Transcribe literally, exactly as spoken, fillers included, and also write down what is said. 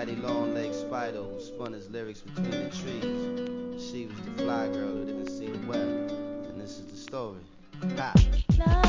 mighty long-legged spider who spun his lyrics between the trees. She was the fly girl who didn't see the web, and this is the story. Ha!